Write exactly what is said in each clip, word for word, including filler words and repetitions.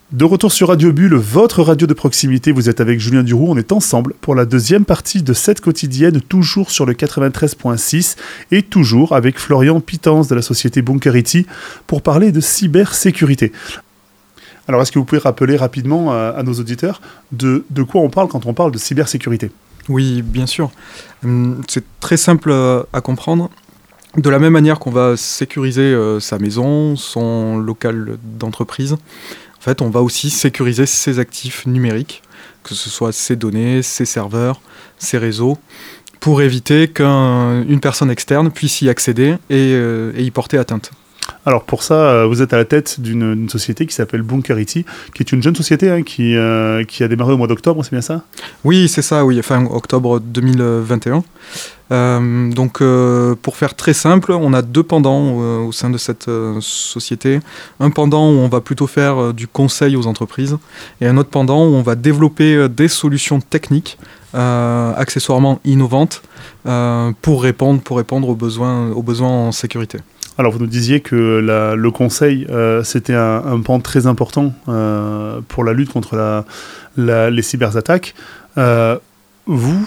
De retour sur Radio Bulle, votre radio de proximité, vous êtes avec Julien Duroux, on est ensemble pour la deuxième partie de cette quotidienne, toujours sur le quatre-vingt-treize point six et toujours avec Florian Pitance de la société Bunkerity pour parler de cybersécurité. Alors est-ce que vous pouvez rappeler rapidement à, à nos auditeurs de, de quoi on parle quand on parle de cybersécurité ? Oui, bien sûr. C'est très simple à comprendre. De la même manière qu'on va sécuriser euh, sa maison, son local d'entreprise, en fait, on va aussi sécuriser ses actifs numériques, que ce soit ses données, ses serveurs, ses réseaux, pour éviter qu'une personne externe puisse y accéder et, euh, et y porter atteinte. Alors pour ça, vous êtes à la tête d'une, d'une société qui s'appelle Bunkerity, qui est une jeune société hein, qui, euh, qui a démarré au mois d'octobre, c'est bien ça ? Oui, c'est ça, oui, fin octobre deux mille vingt et un. Euh, donc euh, pour faire très simple, on a deux pendants euh, au sein de cette euh, société. Un pendant où on va plutôt faire euh, du conseil aux entreprises et un autre pendant où on va développer euh, des solutions techniques euh, accessoirement innovantes euh, pour répondre, pour répondre aux besoins, aux besoins en sécurité. Alors vous nous disiez que la, le conseil, euh, c'était un, un pan très important euh, pour la lutte contre la, la, les cyberattaques. Euh, Vous,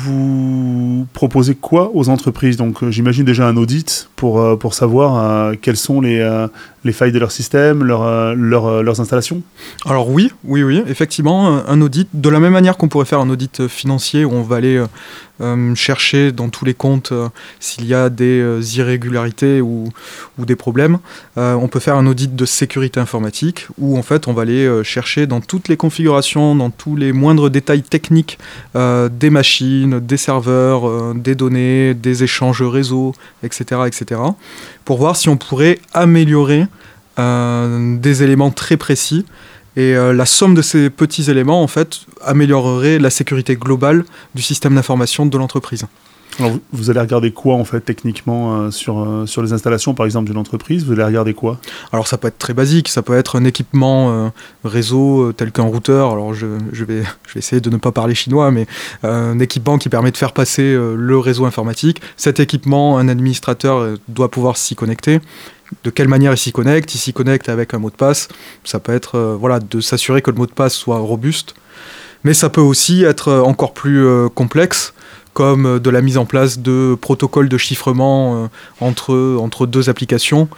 vous proposez quoi aux entreprises ? Donc, euh, j'imagine déjà un audit pour, euh, pour savoir euh, quelles sont les, euh, les failles de leur système, leur, euh, leur, euh, leurs installations ? Alors oui, oui, oui, effectivement, un audit, de la même manière qu'on pourrait faire un audit financier où on va aller euh, euh, chercher dans tous les comptes euh, s'il y a des euh, irrégularités ou, ou des problèmes, euh, on peut faire un audit de sécurité informatique où en fait on va aller euh, chercher dans toutes les configurations, dans tous les moindres détails techniques euh, des machines, des serveurs, euh, des données, des échanges réseau, et cetera, et cetera, pour voir si on pourrait améliorer euh, des éléments très précis. Et euh, la somme de ces petits éléments, en fait, améliorerait la sécurité globale du système d'information de l'entreprise. Alors, vous, vous allez regarder quoi, en fait, techniquement, euh, sur, euh, sur les installations, par exemple, d'une entreprise ? Vous allez regarder quoi ? Alors, ça peut être très basique. Ça peut être un équipement euh, réseau euh, tel qu'un routeur. Alors, je, je, vais, je vais essayer de ne pas parler chinois, mais euh, un équipement qui permet de faire passer euh, le réseau informatique. Cet équipement, un administrateur euh, doit pouvoir s'y connecter. De quelle manière il s'y connecte ? Il s'y connecte avec un mot de passe. Ça peut être euh, voilà, de s'assurer que le mot de passe soit robuste. Mais ça peut aussi être encore plus euh, complexe, comme de la mise en place de protocoles de chiffrement euh, entre, entre deux applications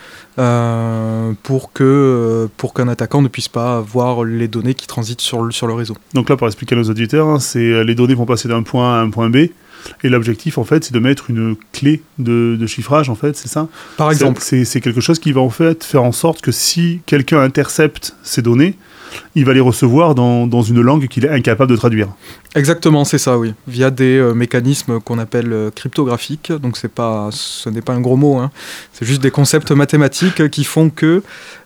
euh, pour, que, euh, pour qu'un attaquant ne puisse pas voir les données qui transitent sur le, sur le réseau. Donc là, pour expliquer à nos auditeurs, hein, c'est, les données vont passer d'un point A à un point B. Et l'objectif, en fait, c'est de mettre une clé de, de chiffrage, en fait, c'est ça ? Par exemple. C'est, c'est, c'est quelque chose qui va, en fait, faire en sorte que si quelqu'un intercepte ces données, il va les recevoir dans, dans une langue qu'il est incapable de traduire. Exactement, c'est ça, oui. Via des euh, mécanismes qu'on appelle euh, cryptographiques. Donc, c'est pas, ce n'est pas un gros mot, hein. C'est juste des concepts mathématiques qui font que,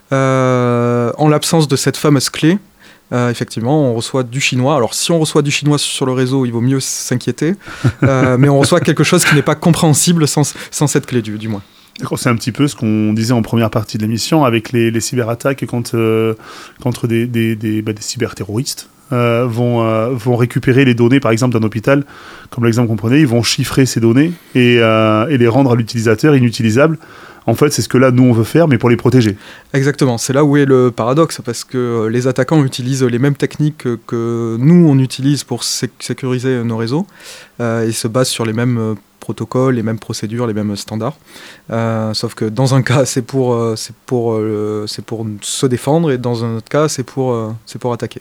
euh, en l'absence de cette fameuse clé, Euh, effectivement, on reçoit du chinois. Alors, si on reçoit du chinois sur le réseau, il vaut mieux s'inquiéter. Euh, mais on reçoit quelque chose qui n'est pas compréhensible sans, sans cette clé, du, du moins. D'accord, c'est un petit peu ce qu'on disait en première partie de l'émission avec les, les cyberattaques quand, euh, contre des, des, des, bah, des cyberterroristes. Euh, vont, euh, vont récupérer les données, par exemple, d'un hôpital, comme l'exemple qu'on prenait, ils vont chiffrer ces données et, euh, et les rendre à l'utilisateur inutilisables. En fait, c'est ce que là, nous, on veut faire, mais pour les protéger. Exactement. C'est là où est le paradoxe, parce que les attaquants utilisent les mêmes techniques que nous, on utilise pour sécuriser nos réseaux, euh, et se basent sur les mêmes protocoles, les mêmes procédures, les mêmes standards. Euh, sauf que dans un cas, c'est pour, euh, c'est pour, euh, c'est pour se défendre, et dans un autre cas, c'est pour, euh, c'est pour attaquer.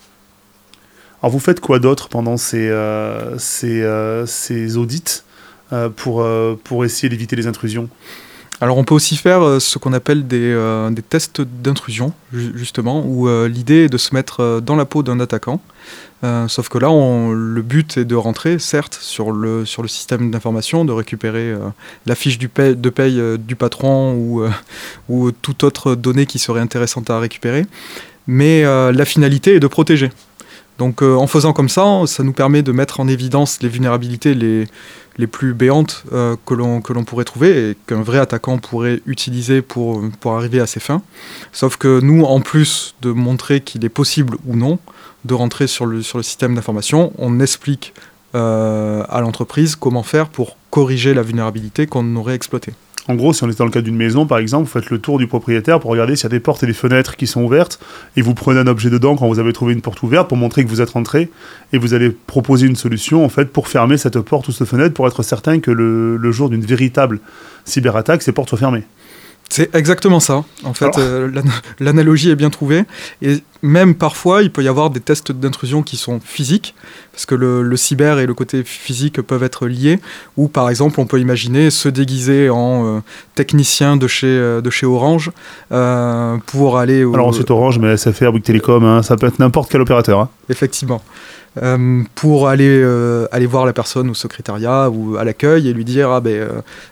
Alors, vous faites quoi d'autre pendant ces, euh, ces, euh, ces audits euh, pour, euh, pour essayer d'éviter les intrusions ? Alors on peut aussi faire euh, ce qu'on appelle des, euh, des tests d'intrusion, ju- justement, où euh, l'idée est de se mettre euh, dans la peau d'un attaquant. Euh, sauf que là, on, le but est de rentrer, certes, sur le, sur le système d'information, de récupérer euh, la fiche du paye, de paye euh, du patron ou, euh, ou toute autre donnée qui serait intéressante à récupérer. Mais euh, la finalité est de protéger. Donc euh, en faisant comme ça, ça nous permet de mettre en évidence les vulnérabilités les, les plus béantes euh, que, l'on, que l'on pourrait trouver et qu'un vrai attaquant pourrait utiliser pour, pour arriver à ses fins. Sauf que nous, en plus de montrer qu'il est possible ou non de rentrer sur le, sur le système d'information, on explique euh, à l'entreprise comment faire pour corriger la vulnérabilité qu'on aurait exploitée. En gros, si on est dans le cas d'une maison, par exemple, vous faites le tour du propriétaire pour regarder s'il y a des portes et des fenêtres qui sont ouvertes, et vous prenez un objet dedans quand vous avez trouvé une porte ouverte pour montrer que vous êtes rentré, et vous allez proposer une solution en fait pour fermer cette porte ou cette fenêtre pour être certain que le, le jour d'une véritable cyberattaque, ces portes soient fermées. C'est exactement ça. En fait, euh, l'an- l'analogie est bien trouvée. Et même parfois, il peut y avoir des tests d'intrusion qui sont physiques, parce que le, le cyber et le côté physique peuvent être liés. Ou par exemple, on peut imaginer se déguiser en euh, technicien de chez, euh, de chez Orange euh, pour aller... Au... Alors ensuite Orange, mais S F R, Bouygues Télécom, hein, ça peut être n'importe quel opérateur. Hein. Effectivement. Euh, pour aller, euh, aller voir la personne au secrétariat ou à l'accueil et lui dire ah ben euh,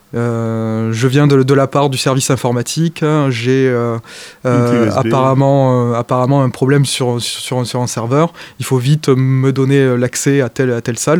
euh, je viens de, de la part du service informatique, hein, j'ai euh, euh, apparemment, euh, apparemment un problème sur, sur, sur un serveur, il faut vite me donner l'accès à telle, à telle salle.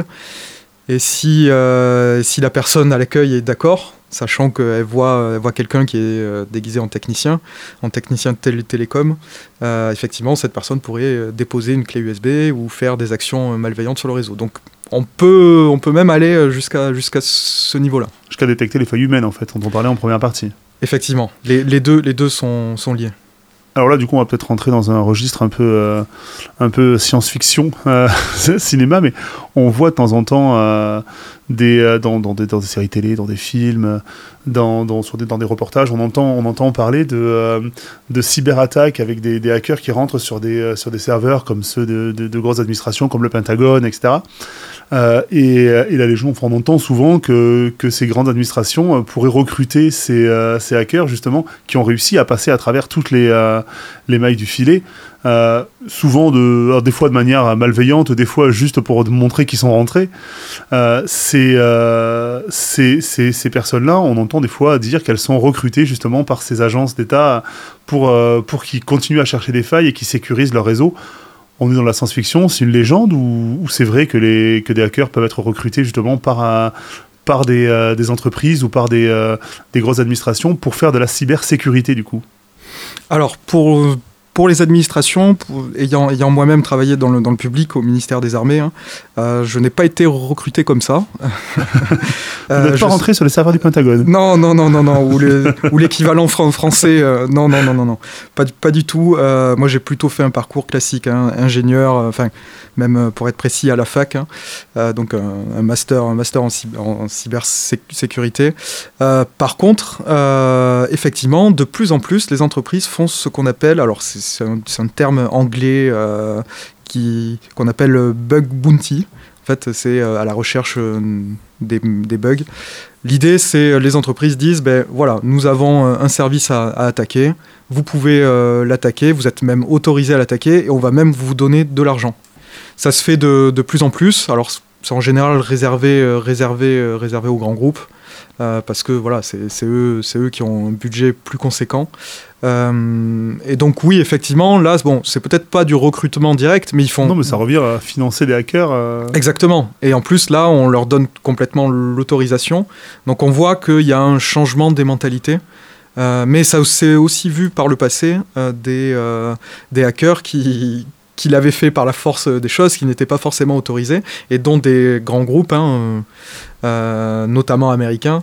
Et si, euh, si la personne à l'accueil est d'accord, sachant qu'elle voit, elle voit quelqu'un qui est euh, déguisé en technicien, en technicien de télé- télécom, euh, effectivement, cette personne pourrait euh, déposer une clé U S B ou faire des actions malveillantes sur le réseau. Donc, on peut, on peut même aller jusqu'à, jusqu'à ce niveau-là. Jusqu'à détecter les failles humaines, en fait, dont on parlait en première partie. Effectivement, les, les deux, les deux sont, sont liés. Alors là, du coup, on va peut-être rentrer dans un registre un peu, euh, un peu science-fiction, euh, cinéma, mais on voit de temps en temps euh, des, euh, dans, dans, des, dans des séries télé, dans des films, dans, dans, sur des, dans des reportages, on entend, on entend parler de, euh, de cyberattaques avec des, des hackers qui rentrent sur des, euh, sur des serveurs comme ceux de, de, de grosses administrations, comme le Pentagone, et cetera. Euh, et, et la Légion, on entend souvent que, que ces grandes administrations pourraient recruter ces, euh, ces hackers, justement, qui ont réussi à passer à travers toutes les, euh, les mailles du filet, euh, souvent, de, alors des fois de manière malveillante, des fois juste pour montrer qu'ils sont rentrés. Euh, ces, euh, ces, ces, ces personnes-là, on entend des fois dire qu'elles sont recrutées justement par ces agences d'État pour, euh, pour qu'ils continuent à chercher des failles et qu'ils sécurisent leur réseau. On est dans la science-fiction, c'est une légende ou, ou c'est vrai que, les, que des hackers peuvent être recrutés justement par, euh, par des, euh, des entreprises ou par des, euh, des grosses administrations pour faire de la cybersécurité du coup? Alors, pour, pour les administrations, pour, ayant, ayant moi-même travaillé dans le, dans le public au ministère des Armées, hein, euh, je n'ai pas été recruté comme ça. Vous n'êtes euh, pas rentré sur les serveurs du Pentagone? Non, non, non, non, non, ou, les, ou l'équivalent fran- français, euh, non, non, non, non, non, pas, pas du tout. Euh, moi, j'ai plutôt fait un parcours classique, hein, ingénieur, enfin, euh, même euh, pour être précis à la fac, hein, euh, donc un, un master, un master en, cyber, en cybersécurité. Euh, par contre, euh, effectivement, de plus en plus, les entreprises font ce qu'on appelle, alors c'est, c'est, un, c'est un terme anglais euh, qui, qu'on appelle bug bounty. En fait, c'est à la recherche des, des bugs. L'idée, c'est les entreprises disent, ben voilà, nous avons un service à, à attaquer, vous pouvez euh, l'attaquer, vous êtes même autorisé à l'attaquer, et on va même vous donner de l'argent. Ça se fait de, de plus en plus. Alors, c'est en général réservé, réservé, réservé aux grands groupes, euh, parce que voilà, c'est, c'est, eux, c'est eux qui ont un budget plus conséquent. Euh, et donc oui, effectivement, là, bon, c'est peut-être pas du recrutement direct, mais ils font... Non, mais ça revient à financer des hackers. Euh... Exactement. Et en plus, là, on leur donne complètement l'autorisation. Donc on voit qu'il y a un changement des mentalités. Euh, mais ça s'est aussi vu par le passé, euh, des, euh, des hackers qui... qui l'avaient fait par la force des choses, qui n'étaient pas forcément autorisés, et dont des grands groupes, hein, euh, notamment américains,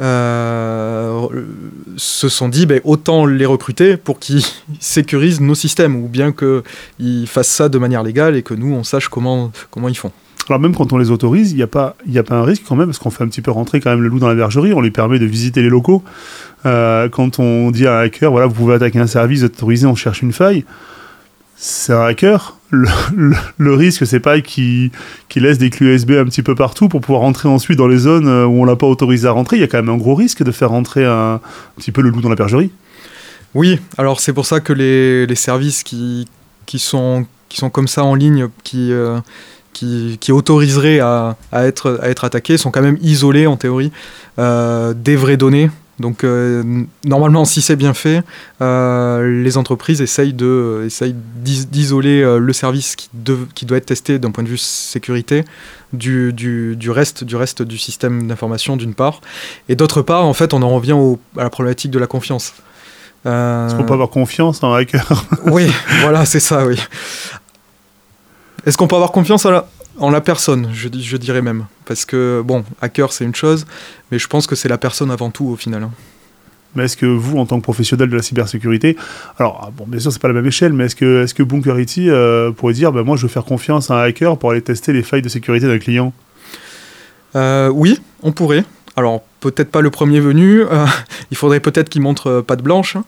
euh, se sont dit ben, autant les recruter pour qu'ils sécurisent nos systèmes, ou bien qu'ils fassent ça de manière légale et que nous, on sache comment, comment ils font. Alors même quand on les autorise, il n'y a pas, il a pas un risque quand même, parce qu'on fait un petit peu rentrer quand même le loup dans la bergerie, on lui permet de visiter les locaux. Euh, quand on dit à un hacker, voilà, vous pouvez attaquer un service, vous êtes autorisé, on cherche une faille, c'est un hacker. Le, le, le risque, c'est pas qu'il, qu'il laisse des clés U S B un petit peu partout pour pouvoir rentrer ensuite dans les zones où on l'a pas autorisé à rentrer. Il y a quand même un gros risque de faire rentrer un, un petit peu le loup dans la bergerie. Oui, alors c'est pour ça que les, les services qui, qui, sont, qui sont comme ça en ligne, qui, euh, qui, qui autoriseraient à, à, être, à être attaqués, sont quand même isolés en théorie euh, des vraies données. Donc euh, normalement, si c'est bien fait, euh, les entreprises essayent, de, essayent d'isoler euh, le service qui, de, qui doit être testé d'un point de vue sécurité du, du, du, reste, du reste du système d'information, d'une part. Et d'autre part, en fait, on en revient au, à la problématique de la confiance. Euh... Est-ce qu'on peut avoir confiance en un hacker? Oui, voilà, c'est ça, oui. Est-ce qu'on peut avoir confiance en la, en la personne, je, je dirais même. Parce que, bon, hacker, c'est une chose, mais je pense que c'est la personne avant tout, au final. Hein. mais est-ce que vous, en tant que professionnel de la cybersécurité, alors bon, bien sûr c'est pas la même échelle, mais est-ce que, est-ce que Bunkerity euh, pourrait dire, bah, moi je veux faire confiance à un hacker pour aller tester les failles de sécurité d'un client? euh, Oui, on pourrait. Alors, peut-être pas le premier venu, euh, il faudrait peut-être qu'il montre euh, patte blanche.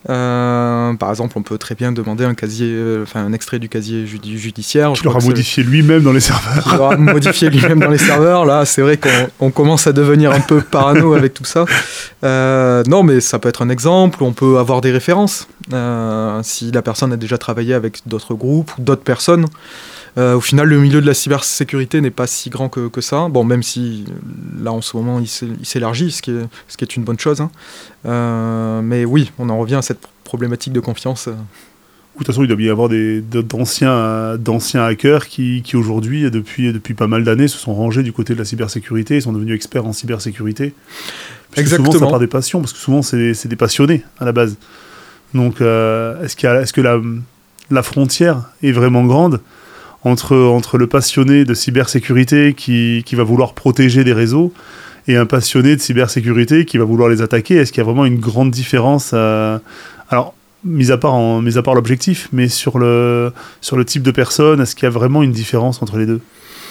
Euh, par exemple, on peut très bien demander un casier, euh, enfin un extrait du casier judi- judiciaire. Qui l'aura modifié lui-même dans les serveurs. Qui l'aura modifié lui-même dans les serveurs. Là, c'est vrai qu'on on commence à devenir un peu parano avec tout ça. Euh, non, mais ça peut être un exemple, on peut avoir des références. Euh, si la personne a déjà travaillé avec d'autres groupes ou d'autres personnes. Euh, au final, le milieu de la cybersécurité n'est pas si grand que, que ça. Bon, même si là en ce moment il s'élargit, ce qui est, ce qui est une bonne chose. Hein. Euh, mais oui, on en revient à cette problématique de confiance. De toute façon, il doit y avoir des, d'anciens, d'anciens hackers qui, qui aujourd'hui, depuis, depuis pas mal d'années, se sont rangés du côté de la cybersécurité et sont devenus experts en cybersécurité. Parce Exactement. Que souvent, ça part des passions, parce que souvent, c'est, c'est des passionnés à la base. Donc, euh, est-ce, qu'il y a, est-ce que la, la frontière est vraiment grande entre, entre le passionné de cybersécurité qui, qui va vouloir protéger des réseaux et un passionné de cybersécurité qui va vouloir les attaquer? Est-ce qu'il y a vraiment une grande différence euh... Alors, mis à part, en, mis à part l'objectif, mais sur le, sur le type de personne, est-ce qu'il y a vraiment une différence entre les deux?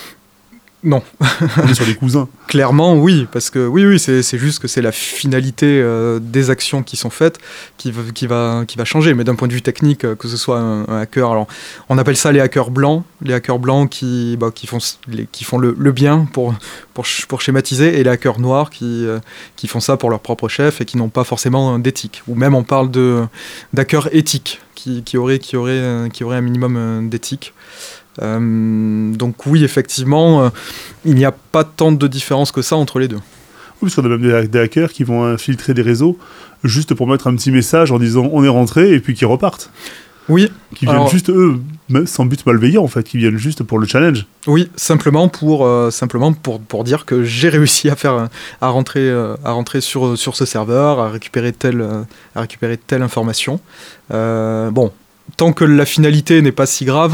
Non. On est sur des cousins. Clairement, oui, parce que oui, oui, c'est, c'est juste que c'est la finalité euh, des actions qui sont faites qui, qui, va, qui va changer. Mais d'un point de vue technique, que ce soit un, un hacker, alors on appelle ça les hackers blancs, les hackers blancs qui, bah, qui font, les, qui font le, le bien pour, pour, pour schématiser, et les hackers noirs qui, euh, qui font ça pour leur propre chef et qui n'ont pas forcément d'éthique. Ou même on parle de, d'hackers éthiques qui, qui, auraient, qui, auraient, qui auraient un minimum d'éthique. Euh, donc oui, effectivement, euh, il n'y a pas tant de différence que ça entre les deux. Oui, parce qu'on a même des, des hackers qui vont infiltrer des réseaux juste pour mettre un petit message en disant on est rentré et puis qui repartent. Oui. Qui viennent alors, juste, eux, sans but malveillant en fait, qui viennent juste pour le challenge. Oui, simplement pour, euh, simplement pour, pour dire que j'ai réussi à, faire, à rentrer, euh, à rentrer sur, sur ce serveur, à récupérer telle, euh, à récupérer telle information. Euh, bon, tant que la finalité n'est pas si grave.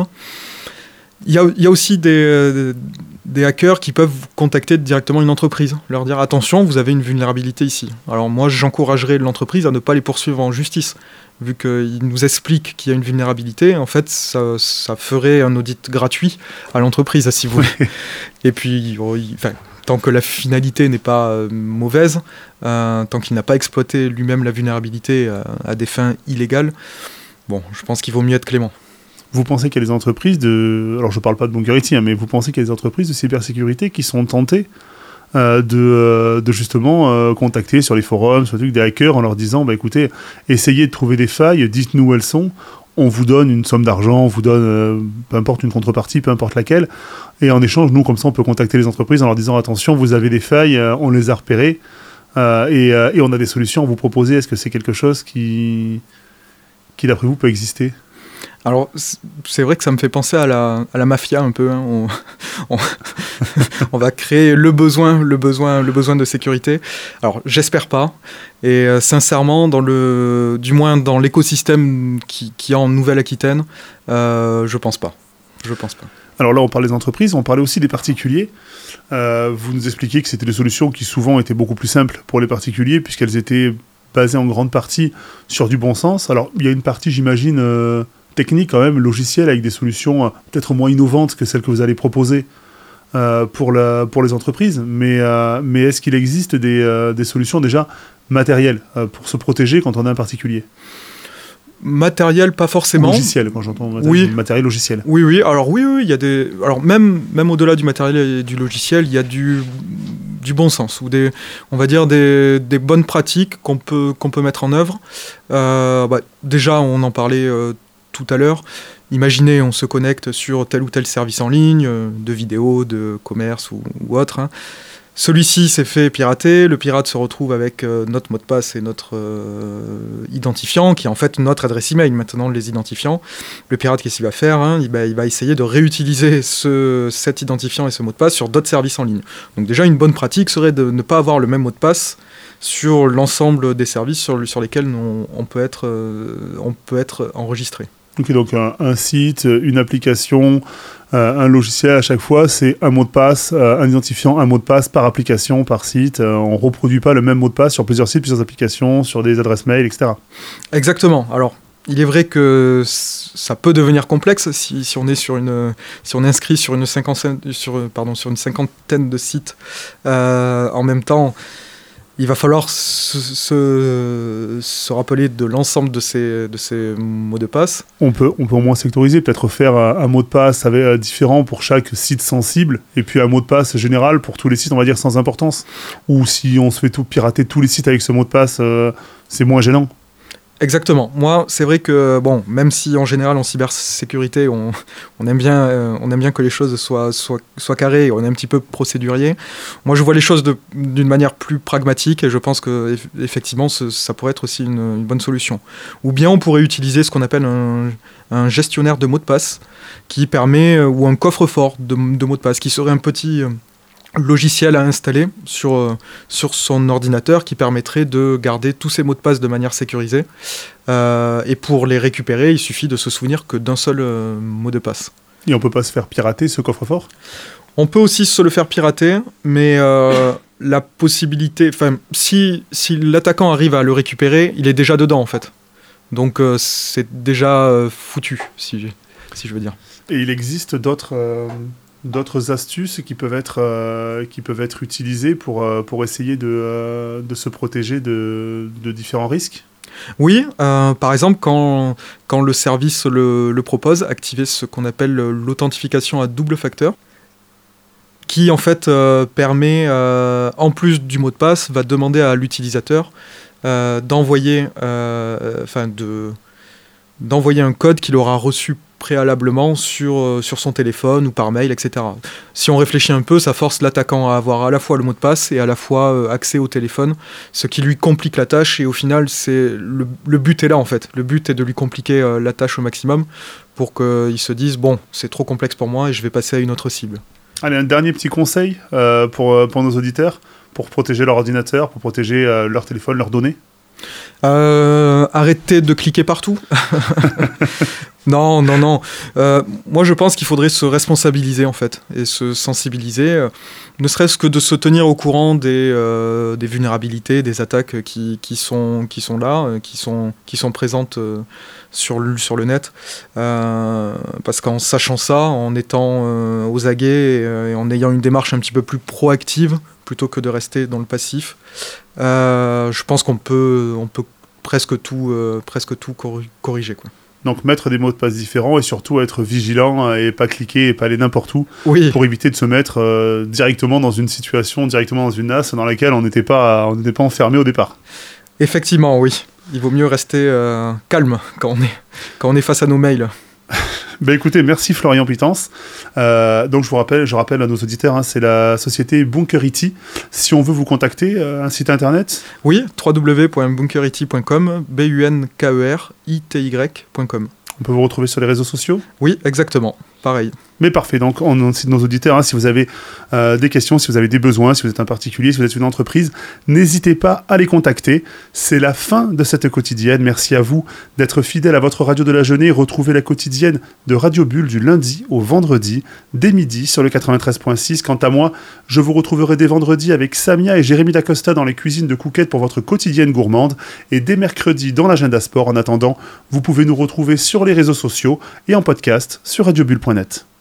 Il y a, il y a aussi des, des hackers qui peuvent contacter directement une entreprise, leur dire attention, vous avez une vulnérabilité ici. Alors moi, j'encouragerais l'entreprise à ne pas les poursuivre en justice, vu qu'ils nous expliquent qu'il y a une vulnérabilité. En fait, ça, ça ferait un audit gratuit à l'entreprise, si vous voulez. Et puis, enfin, tant que la finalité n'est pas euh, mauvaise, euh, tant qu'il n'a pas exploité lui-même la vulnérabilité à, à des fins illégales, bon, je pense qu'il vaut mieux être clément. Vous pensez qu'il y a des entreprises de... Alors je ne parle pas de Bunkerity, hein, mais vous pensez qu'il y a des entreprises de cybersécurité qui sont tentées euh, de, euh, de justement euh, contacter sur les forums, sur les trucs, des hackers en leur disant bah, écoutez, essayez de trouver des failles, dites-nous où elles sont, on vous donne une somme d'argent, on vous donne euh, peu importe une contrepartie, peu importe laquelle, et en échange, nous, comme ça, on peut contacter les entreprises en leur disant attention, vous avez des failles, euh, on les a repérées, euh, et, euh, et on a des solutions à vous proposer. Est-ce que c'est quelque chose qui, qui d'après vous, peut exister ? Alors, c'est vrai que ça me fait penser à la, à la mafia un peu. Hein. On, on, on va créer le besoin, le besoin, le besoin de sécurité. Alors, j'espère pas. Et euh, sincèrement, dans le, du moins dans l'écosystème qui, qui est en Nouvelle-Aquitaine, euh, je pense pas. Je pense pas. Alors là, on parle des entreprises, on parlait aussi des particuliers. Euh, vous nous expliquiez que c'était des solutions qui souvent étaient beaucoup plus simples pour les particuliers, puisqu'elles étaient basées en grande partie sur du bon sens. Alors, il y a une partie, j'imagine... Euh, technique quand même, logiciel, avec des solutions euh, peut-être moins innovantes que celles que vous allez proposer euh, pour, la, pour les entreprises, mais, euh, mais est-ce qu'il existe des, euh, des solutions déjà matérielles euh, pour se protéger quand on a un particulier ? Matériel, pas forcément. Logiciel, quand j'entends matériel, oui. matériel logiciel. Oui, oui, alors oui, oui, il y a des... Alors même, même au-delà du matériel et du logiciel, il y a du, du bon sens, ou des, on va dire des, des bonnes pratiques qu'on peut, qu'on peut mettre en œuvre. Euh, bah, déjà, on en parlait euh, tout à l'heure. Imaginez, on se connecte sur tel ou tel service en ligne, de vidéo, de commerce ou, ou autre. Hein. Celui-ci s'est fait pirater, le pirate se retrouve avec euh, notre mot de passe et notre euh, identifiant, qui est en fait notre adresse email maintenant, les identifiants. Le pirate, qu'est-ce qu'il va faire hein il, va, il va essayer de réutiliser ce, cet identifiant et ce mot de passe sur d'autres services en ligne. Donc déjà, une bonne pratique serait de ne pas avoir le même mot de passe sur l'ensemble des services sur, sur lesquels on, on, peut être, euh, on peut être enregistré. Ok, donc un, un site, une application, euh, un logiciel à chaque fois, c'est un mot de passe, euh, un identifiant, un mot de passe par application, par site. Euh, on ne reproduit pas le même mot de passe sur plusieurs sites, plusieurs applications, sur des adresses mail, et cetera. Exactement. Alors, il est vrai que ça peut devenir complexe si, si on est sur une, si on est inscrit sur une cinquantaine, sur, pardon, sur une cinquantaine de sites euh, en même temps. Il va falloir se, se, se rappeler de l'ensemble de ces, de ces mots de passe. On peut, on peut au moins sectoriser, peut-être faire un, un mot de passe avec, euh, différent pour chaque site sensible, et puis un mot de passe général pour tous les sites, on va dire, sans importance. Ou si on se fait tout pirater tous les sites avec ce mot de passe, euh, c'est moins gênant. Exactement. Moi, c'est vrai que, bon, même si en général en cybersécurité, on, on, aime, bien, euh, on aime bien que les choses soient, soient, soient carrées, on est un petit peu procédurier, moi je vois les choses de, d'une manière plus pragmatique et je pense qu'effectivement ça pourrait être aussi une, une bonne solution. Ou bien on pourrait utiliser ce qu'on appelle un, un gestionnaire de mots de passe qui permet, ou un coffre-fort de, de mots de passe qui serait un petit logiciel à installer sur, euh, sur son ordinateur qui permettrait de garder tous ces mots de passe de manière sécurisée. Euh, et pour les récupérer, il suffit de se souvenir que d'un seul euh, mot de passe. Et on peut pas se faire pirater ce coffre-fort ? On peut aussi se le faire pirater, mais euh, la possibilité... Enfin, si, si l'attaquant arrive à le récupérer, il est déjà dedans, en fait. Donc euh, c'est déjà euh, foutu, si, si je veux dire. Et il existe d'autres... Euh... d'autres astuces qui peuvent être, euh, qui peuvent être utilisées pour, euh, pour essayer de, euh, de se protéger de, de différents risques ? Oui, euh, par exemple, quand, quand le service le, le propose, activer ce qu'on appelle l'authentification à double facteur, qui en fait euh, permet, euh, en plus du mot de passe, va demander à l'utilisateur euh, d'envoyer, euh, enfin de, d'envoyer un code qu'il aura reçu préalablement sur, euh, sur son téléphone ou par mail, et cetera. Si on réfléchit un peu, ça force l'attaquant à avoir à la fois le mot de passe et à la fois euh, accès au téléphone, ce qui lui complique la tâche, et au final, c'est le, le but est là en fait. Le but est de lui compliquer euh, la tâche au maximum pour qu'il se dise, bon, c'est trop complexe pour moi et je vais passer à une autre cible. Allez, un dernier petit conseil euh, pour, pour nos auditeurs, pour protéger leur ordinateur, pour protéger euh, leur téléphone, leurs données. Euh, arrêtez de cliquer partout. Non, non, non. Euh, moi, je pense qu'il faudrait se responsabiliser, en fait, et se sensibiliser, euh, ne serait-ce que de se tenir au courant des, euh, des vulnérabilités, des attaques qui, qui, sont, qui sont là, euh, qui, sont, qui sont présentes euh, sur, le, sur le net. Euh, parce qu'en sachant ça, en étant euh, aux aguets et, et en ayant une démarche un petit peu plus proactive, plutôt que de rester dans le passif, euh, je pense qu'on peut, on peut presque tout, euh, presque tout corriger, quoi. Donc mettre des mots de passe différents et surtout être vigilant et pas cliquer et pas aller n'importe où, oui, pour éviter de se mettre euh, directement dans une situation, directement dans une nasse dans laquelle on n'était pas, on n'était pas enfermé au départ. Effectivement, oui. Il vaut mieux rester euh, calme quand on, est, quand on est face à nos mails. Ben écoutez, merci Florian Pitance. Euh, donc je vous rappelle, je rappelle à nos auditeurs, hein, c'est la société Bunkerity. Si on veut vous contacter, euh, un site internet ? Oui, w w w point bunkerity point com, B U N K E R I T Y point com. On peut vous retrouver sur les réseaux sociaux ? Oui, exactement. Pareil. Mais parfait, donc on incite nos auditeurs, hein, si vous avez euh, des questions, si vous avez des besoins, si vous êtes un particulier, si vous êtes une entreprise, n'hésitez pas à les contacter. C'est la fin de cette quotidienne. Merci à vous d'être fidèles à votre radio de la journée. Retrouvez la quotidienne de Radio Bulle du lundi au vendredi, dès midi sur le quatre-vingt-treize point six. Quant à moi, je vous retrouverai dès vendredi avec Samia et Jérémy Dacosta dans les cuisines de Coquette pour votre quotidienne gourmande, et dès mercredi dans l'agenda sport. En attendant, vous pouvez nous retrouver sur les réseaux sociaux et en podcast sur radiobulle point net.